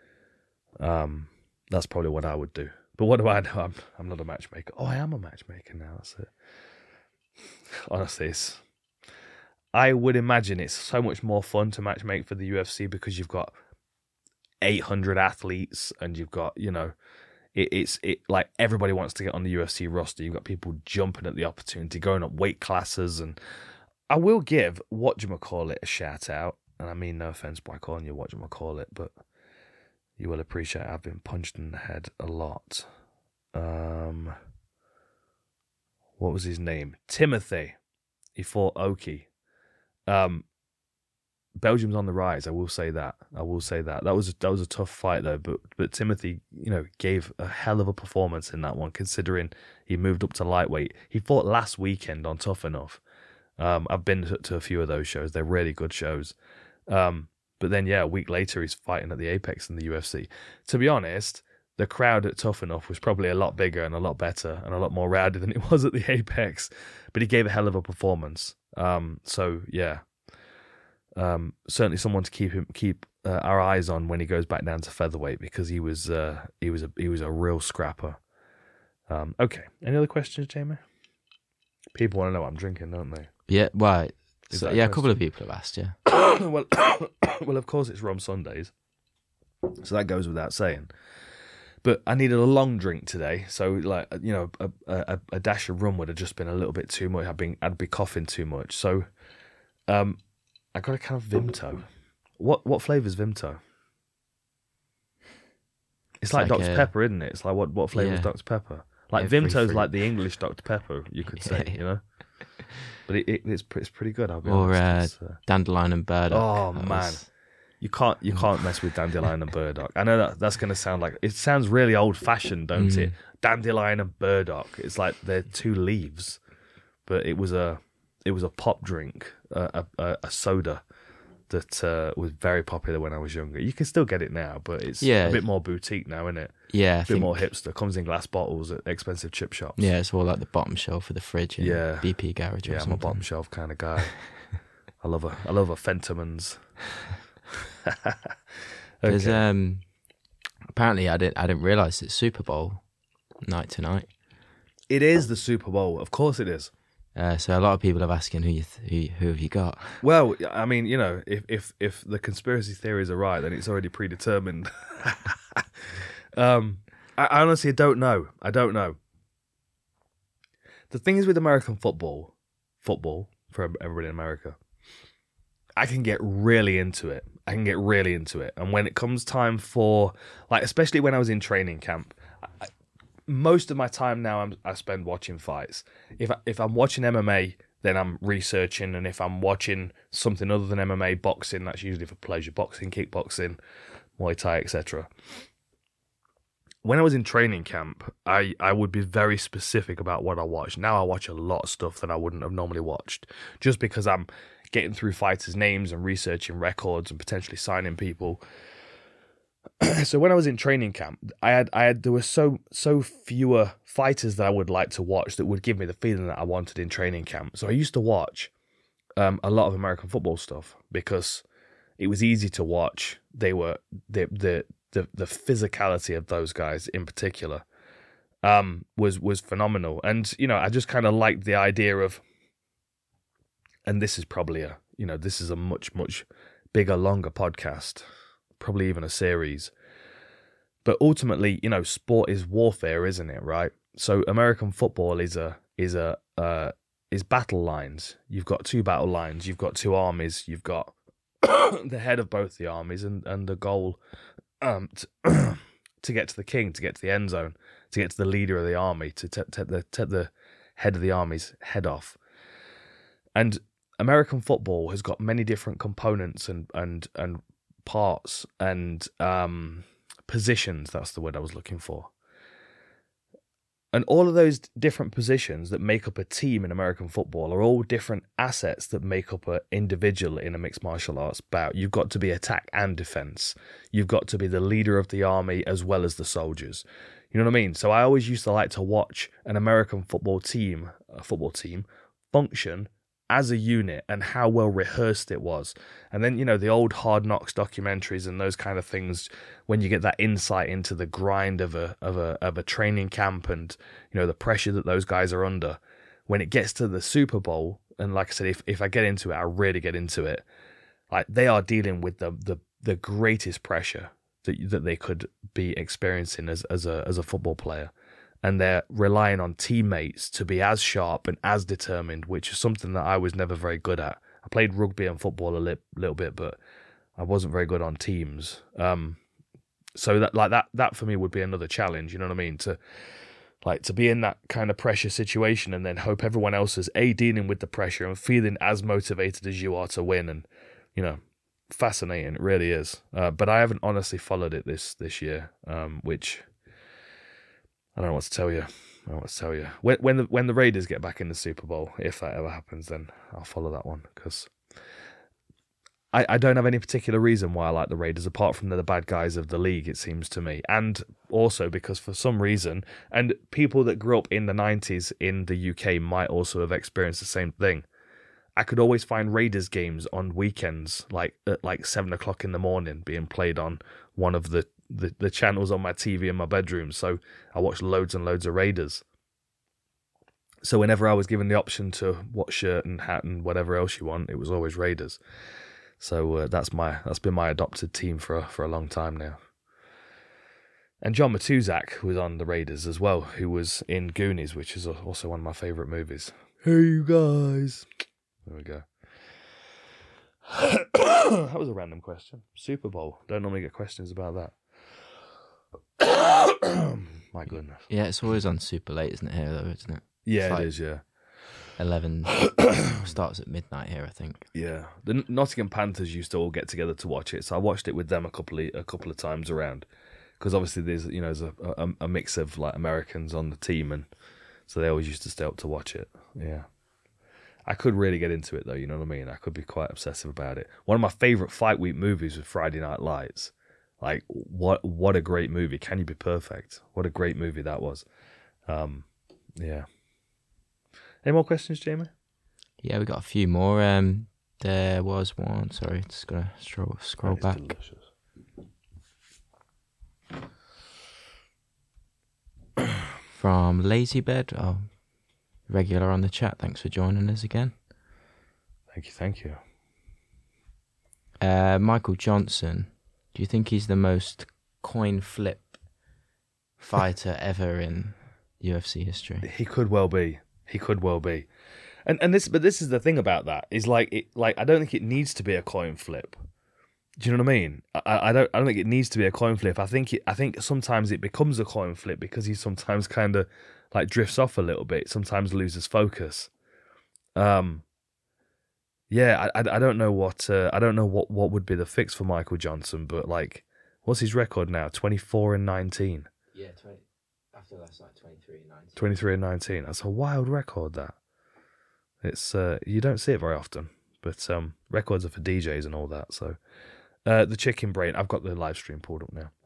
That's probably what I would do. But what do I know? I'm not a matchmaker. Oh, I am a matchmaker now. That's it. Honestly, I would imagine it's so much more fun to matchmake for the UFC because you've got 800 athletes and you've got, it's like everybody wants to get on the UFC roster. You've got people jumping at the opportunity, going up weight classes. And I will give whatchamacallit a shout out. And I mean no offense by calling you whatchamacallit, but you will appreciate I've been punched in the head a lot. What was his name? Timothy. He fought Oki. Belgium's on the rise. I will say that. That was a tough fight though. But Timothy, gave a hell of a performance in that one, considering he moved up to lightweight. He fought last weekend on Tough Enough. I've been to a few of those shows. They're really good shows. But then, a week later, he's fighting at the Apex in the UFC. To be honest, the crowd at Tough Enough was probably a lot bigger and a lot better and a lot more rowdy than it was at the Apex. But he gave a hell of a performance. Certainly someone to keep our eyes on when he goes back down to featherweight, because he was a real scrapper. Okay, any other questions, Jamie? People want to know what I'm drinking, don't they? Yeah, right. So, a couple of people have asked, yeah. well, of course it's Rum Sundays, so that goes without saying. But I needed a long drink today, so a dash of rum would have just been a little bit too much. I'd be coughing too much, so I got a can of Vimto. What flavour is Vimto? It's like Dr. Pepper, isn't it? It's like what flavour is Dr. Pepper? Like Vimto's like the English Dr. Pepper, you could say, But it's pretty good. I'll be honest. Dandelion and burdock. Oh man, you can't mess with dandelion and burdock. I know that's going to sound like, it sounds really old fashioned, don't it? Dandelion and burdock. It's like they're two leaves, but it was a pop drink, a soda that was very popular when I was younger. You can still get it now, but it's a bit more boutique now, isn't it? Yeah, a bit more hipster. Comes in glass bottles at expensive chip shops. Yeah, it's all like the bottom shelf of the fridge. In BP garage. Yeah, I'm a bottom shelf kind of guy. I love a Fentimans. There's apparently I didn't realise it's Super Bowl night tonight. It is the Super Bowl, of course it is. So a lot of people are asking who have you got? Well, I mean, if the conspiracy theories are right, then it's already predetermined. I honestly don't know. The thing is with American football for everybody in America, I can get really into it. And when it comes time for, like, especially when I was in training camp, most of my time now I spend watching fights. If I'm watching MMA, then I'm researching, and if I'm watching something other than MMA, boxing, that's usually for pleasure. Boxing, kickboxing, Muay Thai, etc. When I was in training camp, I would be very specific about what I watch. Now I watch a lot of stuff that I wouldn't have normally watched, just because I'm getting through fighters' names and researching records and potentially signing people. So when I was in training camp, there were so fewer fighters that I would like to watch that would give me the feeling that I wanted in training camp. So I used to watch a lot of American football stuff because it was easy to watch. They were the physicality of those guys in particular was phenomenal, and I just kind of liked the idea of. And this is probably this is a much bigger, longer podcast. Probably even a series. But ultimately, sport is warfare, isn't it, right? So American football is battle lines. You've got two battle lines, you've got two armies, you've got the head of both the armies and the goal to get to the king, to get to the end zone, to get to the leader of the army, to take the head of the army's head off. And American football has got many different components and parts and positions. That's the word I was looking for. And all of those different positions that make up a team in American football are all different assets that make up an individual in a mixed martial arts bout. You've got to be attack and defense. You've got to be the leader of the army as well as the soldiers. You know what I mean? So I always used to like to watch an American football team function as a unit and how well rehearsed it was. And then, the old Hard Knocks documentaries and those kind of things, when you get that insight into the grind of a training camp and, the pressure that those guys are under, when it gets to the Super Bowl, and like I said, if I get into it, I really get into it, like they are dealing with the greatest pressure that they could be experiencing as a football player. And they're relying on teammates to be as sharp and as determined, which is something that I was never very good at. I played rugby and football a little bit, but I wasn't very good on teams. So that for me would be another challenge. You know what I mean? To be in that kind of pressure situation and then hope everyone else is dealing with the pressure and feeling as motivated as you are to win. And fascinating, it really is. But I haven't honestly followed it this year, which. I don't know what to tell you. When the Raiders get back in the Super Bowl, if that ever happens, then I'll follow that one, because I don't have any particular reason why I like the Raiders, apart from they're the bad guys of the league, it seems to me. And also because for some reason, and people that grew up in the 90s in the UK might also have experienced the same thing, I could always find Raiders games on weekends, at 7 o'clock in the morning, being played on one of the channels on my TV in my bedroom. So I watched loads and loads of Raiders. So whenever I was given the option to what shirt and hat and whatever else you want, it was always Raiders. So that's been my adopted team for a long time now. And John Matuzak was on the Raiders as well, who was in Goonies, which is also one of my favourite movies. Hey, you guys. There we go. That was a random question. Super Bowl. Don't normally get questions about that. My goodness. Yeah, it's always on super late, isn't it, here, though, isn't it? Yeah, it is, yeah. 11 starts at midnight here, I think. Yeah. The Nottingham Panthers used to all get together to watch it, so I watched it with them a couple of times around. Because obviously there's a mix of like Americans on the team, and so they always used to stay up to watch it. Yeah. I could really get into it, though, you know what I mean? I could be quite obsessive about it. One of my favourite Fight Week movies was Friday Night Lights. Like, what a great movie. Can You Be Perfect? What a great movie that was. Yeah. Any more questions, Jamie? Yeah, we got a few more. There was one. Sorry, just got to scroll back. Delicious. From Lazybed. Regular on the chat. Thanks for joining us again. Thank you. Michael Johnson. Do you think he's the most coin flip fighter ever in UFC history? He could well be. And this is the thing about that is I don't think it needs to be a coin flip. Do you know what I mean? I don't think it needs to be a coin flip. I think sometimes it becomes a coin flip because he sometimes kind of like drifts off a little bit. Sometimes loses focus. Yeah, I don't know what would be the fix for Michael Johnson, but like, what's his record now? 24-19. Yeah, after last night, 23-19. 23-19. That's a wild record. That it's you don't see it very often, but records are for DJs and all that. So the chicken brain. I've got the live stream pulled up now.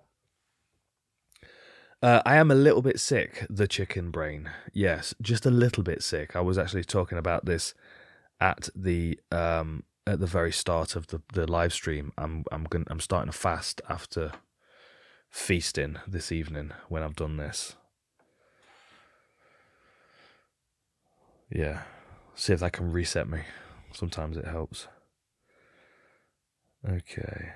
I am a little bit sick. The chicken brain. Yes, just a little bit sick. I was actually talking about this at the very start of the live stream. I'm starting to fast after feasting this evening when I've done this. Yeah, see if that can reset me. Sometimes it helps. Okay.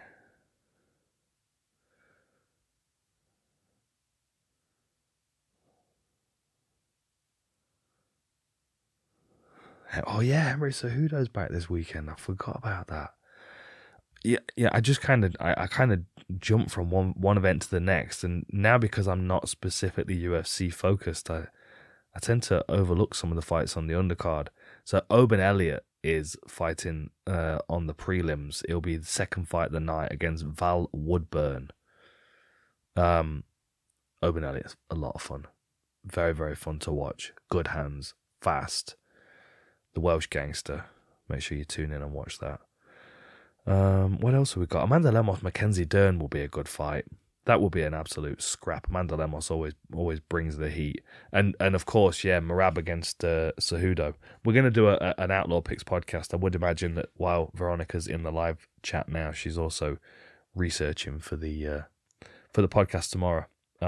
Oh yeah, Henry Cejudo's back this weekend. I forgot about that. Yeah. I just kind of jumped from one event to the next, and now because I'm not specifically UFC focused, I tend to overlook some of the fights on the undercard. So Oban Elliott is fighting on the prelims. It'll be the second fight of the night against Val Woodburn. Oban Elliott's a lot of fun. Very, very fun to watch. Good hands, fast. The Welsh Gangster. Make sure you tune in and watch that. What else have we got? Amanda Lemos, Mackenzie Dern will be a good fight. That will be an absolute scrap. Amanda Lemos always brings the heat. And of course, Merab against Cejudo. We're going to do an Outlaw Picks podcast. I would imagine that while Veronica's in the live chat now, she's also researching for the podcast tomorrow.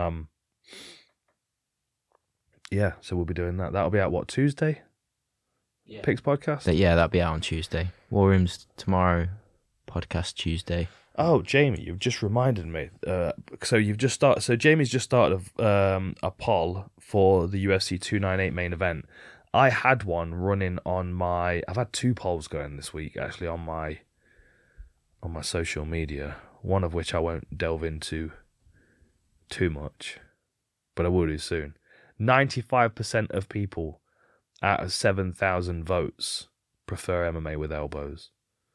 So we'll be doing that. That'll be out, Tuesday? Yeah. Picks podcast? That'll be out on Tuesday. War Rooms tomorrow, podcast Tuesday. Oh, Jamie, you've just reminded me. So Jamie's just started a poll for the UFC 298 main event. I had one running on I've had 2 polls going this week, actually, on my social media, one of which I won't delve into too much, but I will do soon. 95% of people out of 7,000 votes prefer MMA with elbows.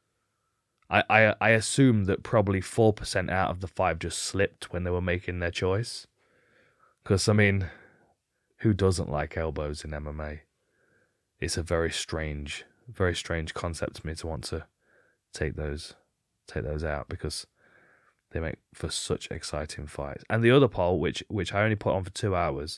I assume that probably 4% out of the 5 just slipped when they were making their choice. Because, I mean, who doesn't like elbows in MMA? It's a very strange concept to me to want to take those out, because they make for such exciting fights. And the other poll, which I only put on for 2 hours,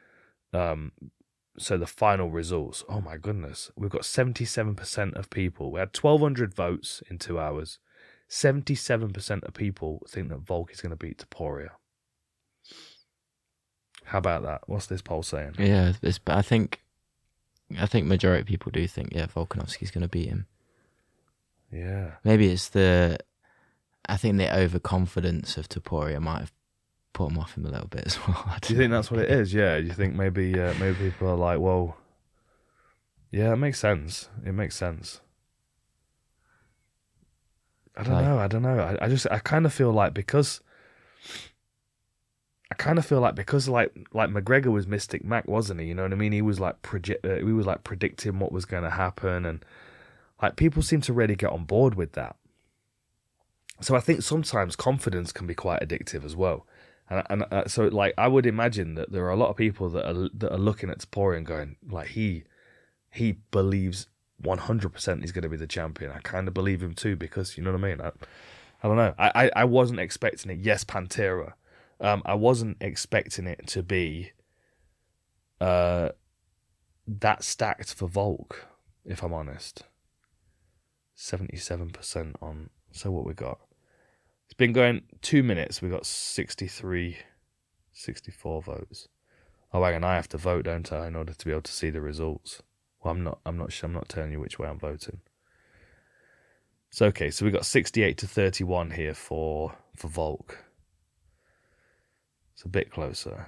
so the final results, oh my goodness, we've got 77% of people. We had 1,200 votes in 2 hours. 77% of people think that Volk is going to beat Topuria. How about that? What's this poll saying? Yeah, I think majority of people do think, Volkanovski's going to beat him. Yeah. Maybe it's I think the overconfidence of Topuria might have put him off him a little bit as well. Do you think that's what it is? Yeah. Do you think maybe people are like, well, yeah, it makes sense. It makes sense. I don't know. I kind of feel like because McGregor was Mystic Mac, wasn't he? You know what I mean? He was like predicting what was going to happen, and like people seem to really get on board with that. So I think sometimes confidence can be quite addictive as well. And so like I would imagine that there are a lot of people that are looking at Topuria and going like he believes 100% he's going to be the champion. I kind of believe him too, because you know what I mean. I don't know. I wasn't expecting it. Yes, Pantera. I wasn't expecting it to be that stacked for Volk, if I'm honest. 77% on. So what we got? It's been going 2 minutes. We got 64 votes. Oh, hang on, I have to vote, don't I, in order to be able to see the results? Well, I'm not telling you which way I'm voting. So okay, so we got 68-31 here for Volk. It's a bit closer.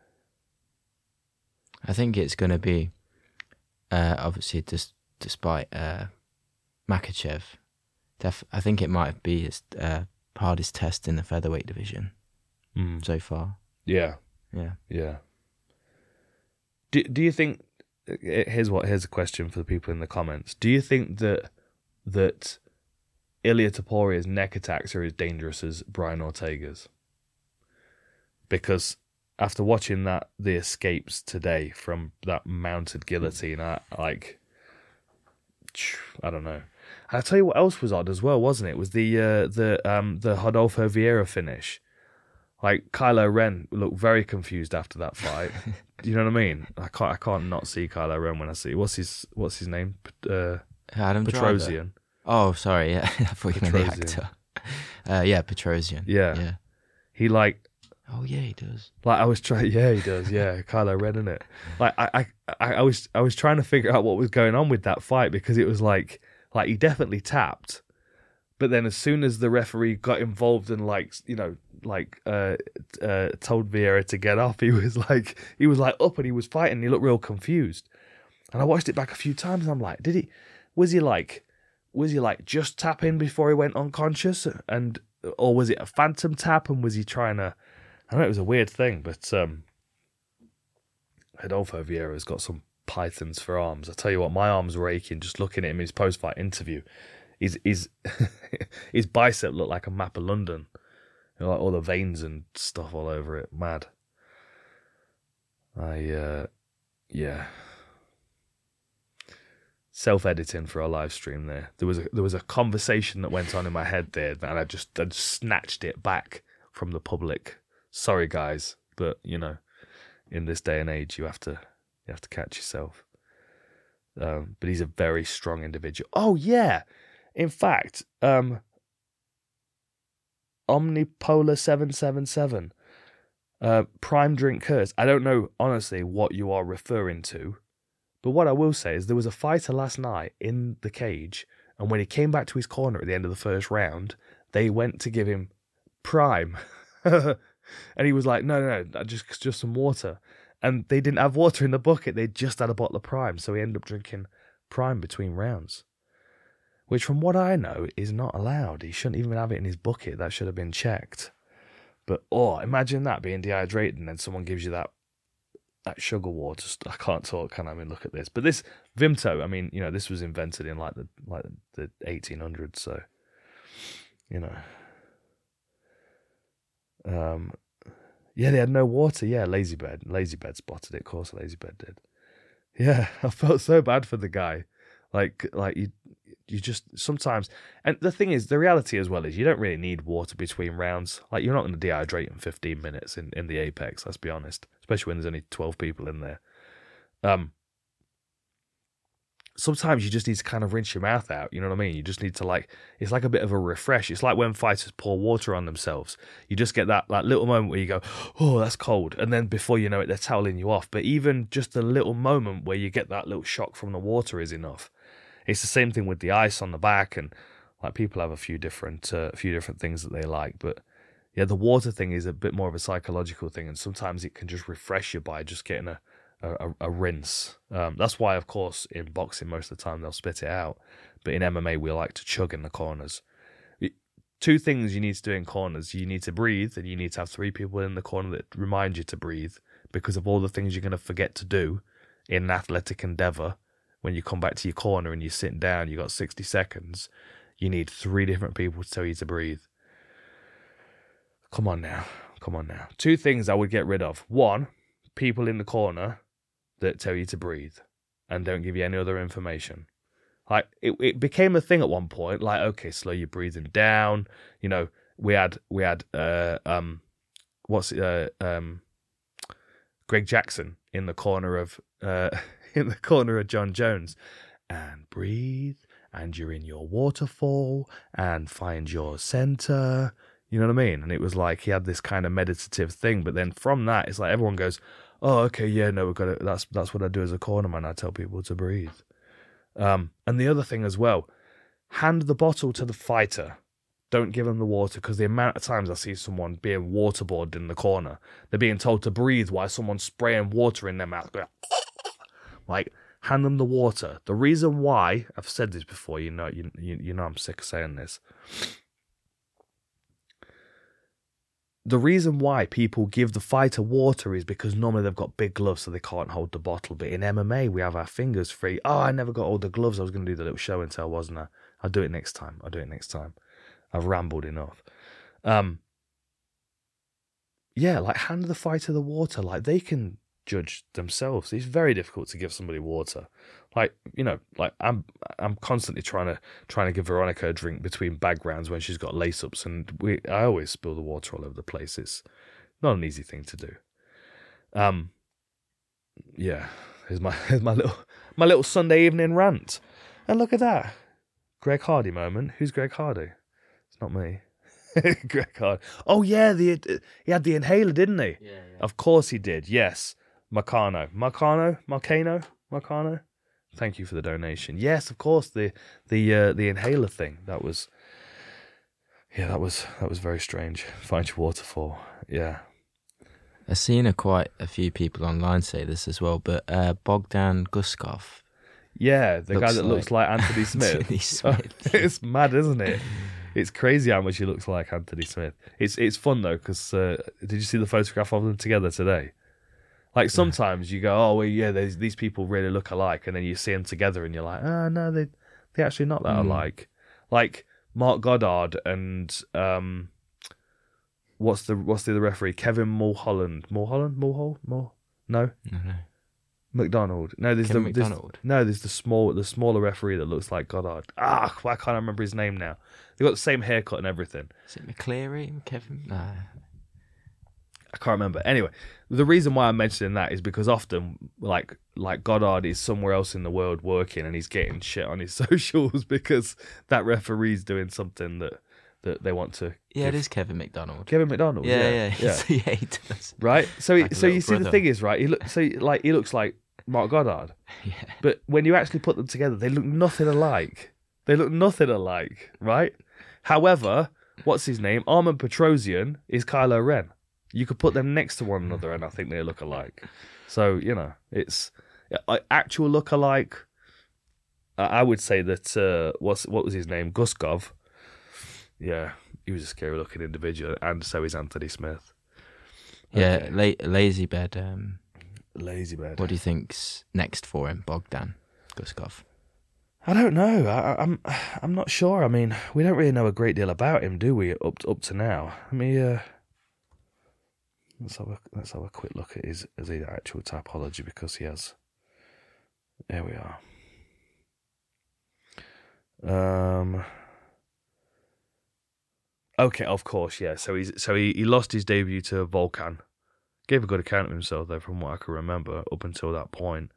I think it's going to be obviously despite Makhachev. I think it might be his hardest test in the featherweight division so far. Yeah. Do you think? Here's a question for the people in the comments. Do you think that Ilia Topuria's neck attacks are as dangerous as Brian Ortega's? Because after watching the escapes today from that mounted guillotine, I don't know. I'll tell you what else was odd as well, wasn't it? It was the Rodolfo Vieira finish. Like Kylo Ren looked very confused after that fight. You know what I mean? I can't not see Kylo Ren when I see what's his name? Adam Petrosian. Driver. Oh, sorry, yeah, I thought you meant the actor. Petrosian. Yeah. He like. Oh yeah, he does. Like I was trying. Yeah, he does. Yeah, Kylo Ren, isn't it? Like I was trying to figure out what was going on with that fight, because it was like he definitely tapped, but then as soon as the referee got involved and told Vieira to get off, he was like up and he was fighting. And he looked real confused, and I watched it back a few times. And I'm like, was he just tapping before he went unconscious, or was it a phantom tap? And was he trying to? I don't know, it was a weird thing, but Rodolfo Vieira's got some pythons for arms. I tell you what, my arms were aching just looking at him in his post-fight interview. His bicep looked like a map of London. You know, like all the veins and stuff all over it. Mad. Yeah. Self-editing for our live stream there. There was a conversation that went on in my head there, and I just snatched it back from the public. Sorry, guys, but in this day and age, you have to catch yourself. But he's a very strong individual. Oh yeah, in fact, Omnipolar 777, Prime Drink Curse. I don't know honestly what you are referring to. But what I will say is there was a fighter last night in the cage, and when he came back to his corner at the end of the first round, they went to give him Prime. And he was like, no, just some water. And they didn't have water in the bucket. They just had a bottle of Prime, so he ended up drinking Prime between rounds. Which, from what I know, is not allowed. He shouldn't even have it in his bucket. That should have been checked. But, imagine that, being dehydrated, and then someone gives you that sugar water. I can't talk, can I? I mean, look at this. But this Vimto, I mean, this was invented in the 1800s. So, yeah, they had no water. Yeah, Lazy Bed spotted it. Of course, Lazy Bed did. Yeah, I felt so bad for the guy. Like you just sometimes, and the thing is, the reality as well is you don't really need water between rounds. Like, you're not going to dehydrate in 15 minutes in the Apex, let's be honest, especially when there's only 12 people in there. Sometimes you just need to kind of rinse your mouth out, you know what I mean? You just need to, it's like a bit of a refresh. It's like when fighters pour water on themselves. You just get that little moment where you go, oh, that's cold. And then before you know it, they're toweling you off. But even just a little moment where you get that little shock from the water is enough. It's the same thing with the ice on the back, and people have a few different things that they like. But yeah, the water thing is a bit more of a psychological thing, and sometimes it can just refresh you by just getting a rinse. That's why, of course, in boxing most of the time they'll spit it out, but in MMA we like to chug in the corners. Two things you need to do in corners: you need to breathe, and you need to have 3 people in the corner that remind you to breathe, because of all the things you're going to forget to do in an athletic endeavor. When you come back to your corner and you're sitting down, you got 60 seconds, you need 3 different people to tell you to breathe. Come on now. 2 things I would get rid of. 1, people in the corner that tell you to breathe and don't give you any other information. It became a thing at one point, okay, slow your breathing down. We had Greg Jackson in the corner of John Jones, and breathe, and you're in your waterfall, and find your center. You know what I mean? And it was like he had this kind of meditative thing, but then from that, it's like everyone goes, "Oh, okay, yeah, no, we've got to." That's what I do as a cornerman. I tell people to breathe. And the other thing as well, hand the bottle to the fighter. Don't give them the water, because the amount of times I see someone being waterboarded in the corner, they're being told to breathe while someone's spraying water in their mouth. Hand them the water. The reason why, I've said this before, you know I'm sick of saying this. The reason why people give the fighter water is because normally they've got big gloves so they can't hold the bottle. But in MMA, we have our fingers free. Oh, I never got all the gloves. I was going to do the little show and tell, wasn't I? I'll do it next time. I've rambled enough. Hand the fighter the water. They can judge themselves. It's very difficult to give somebody water. I'm constantly trying to give Veronica a drink between bag rounds when she's got lace ups, and I always spill the water all over the place. It's not an easy thing to do. Here's my little Sunday evening rant. And look at that. Greg Hardy moment. Who's Greg Hardy? It's not me. Greg Hardy. Oh yeah, he had the inhaler, didn't he? Yeah. Of course he did. Yes. Marcano. Thank you for the donation. Yes, of course, the inhaler thing. That was very strange. Find your waterfall. Yeah. I've seen quite a few people online say this as well, but Bogdan Guskov. Yeah, the guy that looks like Anthony Smith. Anthony Smith. It's mad, isn't it? It's crazy how much he looks like Anthony Smith. It's fun though, because did you see the photograph of them together today? Sometimes you go, oh well, yeah, these people really look alike, and then you see them together, and you're like, oh no, they're actually not that alike. Like Mark Goddard and what's the other referee? Kevin Mulholland. No. No. McDonald. No, there's there's the smaller referee that looks like Goddard. Why can't I remember his name now? They got the same haircut and everything. Is it McCleary? Kevin? No. I can't remember. Anyway, the reason why I'm mentioning that is because often, like Goddard is somewhere else in the world working, and he's getting shit on his socials because that referee's doing something that they want to. Yeah, it is Kevin McDonald. Kevin McDonald. Yeah. He does. Right. So you see, the thing is, right? He looks like Mark Goddard. Yeah. But when you actually put them together, they look nothing alike. Right? However, what's his name? Armand Petrosian is Kylo Ren. You could put them next to one another, and I think they look alike. So it's actual look alike. I would say that what was his name? Guskov. Yeah, he was a scary looking individual, and so is Anthony Smith. Yeah, Lazy Bed. Lazy Bed. What do you think's next for him, Bogdan Guskov? I don't know. I'm not sure. I mean, we don't really know a great deal about him, do we? Up to now. I mean, let's have a quick look at his actual typology, because he has. There we are. Okay, of course, yeah. So he lost his debut to Volkan. Gave a good account of himself though, from what I can remember up until that point.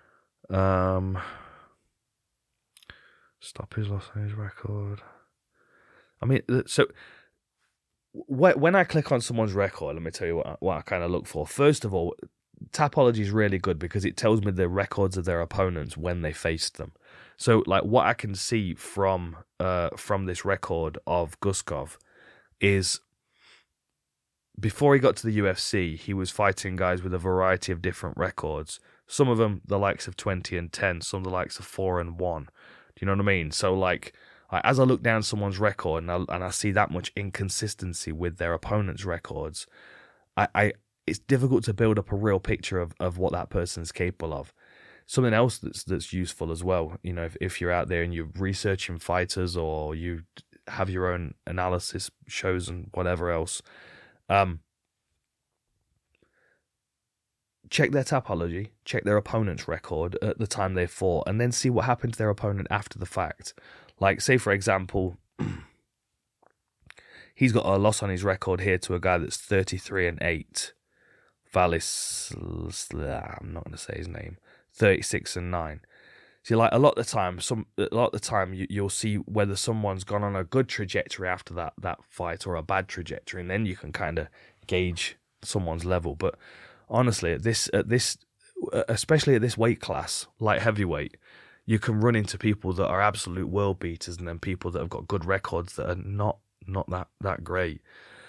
Stop his loss on his record. I mean, so when I click on someone's record, let me tell you what I kind of look for. First of all, Tapology is really good because it tells me the records of their opponents when they faced them. So, like, what I can see from this record of Guskov is, before he got to the UFC, he was fighting guys with a variety of different records. Some of them the likes of 20 and 10, some the likes of 4 and 1. Do you know what I mean? So, like, as I look down someone's record and I see that much inconsistency with their opponent's records, it's difficult to build up a real picture of what that person's capable of. Something else that's useful as well, if you're out there and you're researching fighters or you have your own analysis shows and whatever else, check their Tapology, check their opponent's record at the time they fought, and then see what happened to their opponent after the fact. Like, say, for example, he's got a loss on his record here to a guy that's 33-8. Valis, I'm not going to say his name, 36-9. See, like, a lot of the time, you'll see whether someone's gone on a good trajectory after that fight or a bad trajectory, and then you can kind of gauge someone's level. But honestly, at this, especially at this weight class, light heavyweight, you can run into people that are absolute world beaters, and then people that have got good records that are not that great.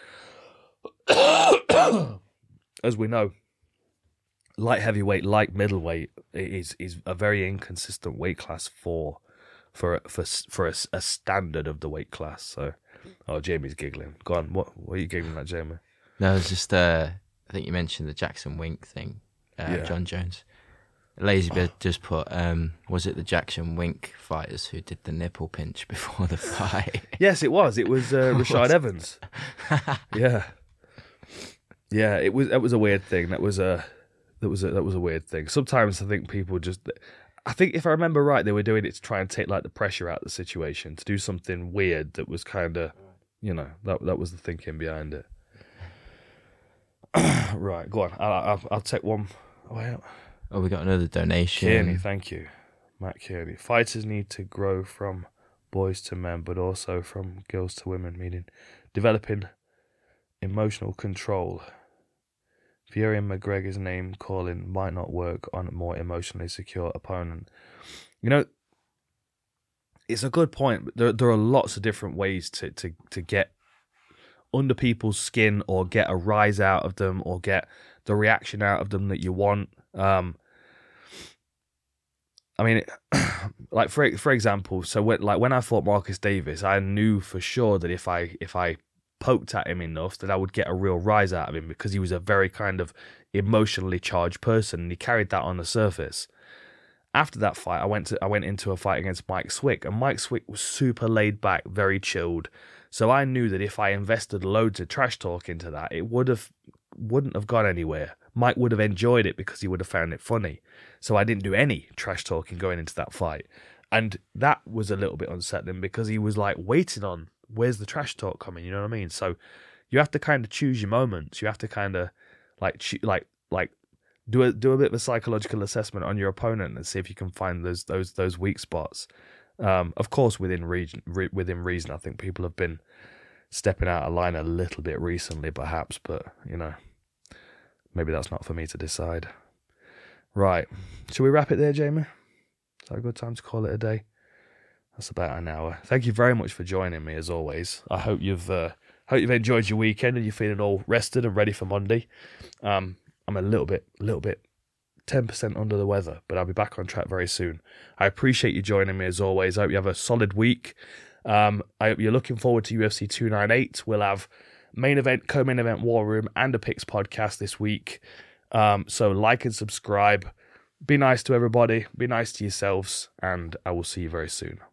As we know, light heavyweight, light middleweight is a very inconsistent weight class for a standard of the weight class. So, Jamie's giggling. Go on, what are you giggling at, Jamie? No, it's just I think you mentioned the Jackson Wink thing, John Jones. Lazybeard just put, was it the Jackson Wink fighters who did the nipple pinch before the fight? Yes, it was. It was Rashad Evans. Yeah. Yeah, that was a weird thing. That was a weird thing. Sometimes I think people I think if I remember right, they were doing it to try and take like the pressure out of the situation, to do something weird that was kind of, that was the thinking behind it. Right, go on. I'll take one. Oh, we got another donation. Kearney, thank you. Matt Kearney. Fighters need to grow from boys to men, but also from girls to women, meaning developing emotional control. Fury and McGregor's name calling might not work on a more emotionally secure opponent. It's a good point. But there are lots of different ways to get under people's skin, or get a rise out of them, or get the reaction out of them that you want. I mean, like for example, so when I fought Marcus Davis, I knew for sure that if I poked at him enough, that I would get a real rise out of him, because he was a very kind of emotionally charged person, and he carried that on the surface. After that fight, I went into a fight against Mike Swick, and Mike Swick was super laid back, very chilled. So I knew that if I invested loads of trash talk into that, it wouldn't have gone anywhere. Mike would have enjoyed it because he would have found it funny. So I didn't do any trash talking going into that fight. And that was a little bit unsettling because he was like waiting on, where's the trash talk coming? You know what I mean? So you have to kind of choose your moments. You have to kind of do a bit of a psychological assessment on your opponent and see if you can find those weak spots. Of course, within reason, I think people have been stepping out of line a little bit recently, perhaps, but maybe that's not for me to decide. Right, shall we wrap it there, Jamie? Is that a good time to call it a day? That's about an hour. Thank you very much for joining me, as always. I hope you've enjoyed your weekend and you're feeling all rested and ready for Monday. I'm a little bit 10% under the weather, but I'll be back on track very soon. I appreciate you joining me as always. I hope you have a solid week. I hope you're looking forward to UFC 298. We'll have main event, co-main event, War Room, and a picks podcast this week. So like and subscribe. Be nice to everybody. Be nice to yourselves, and I will see you very soon.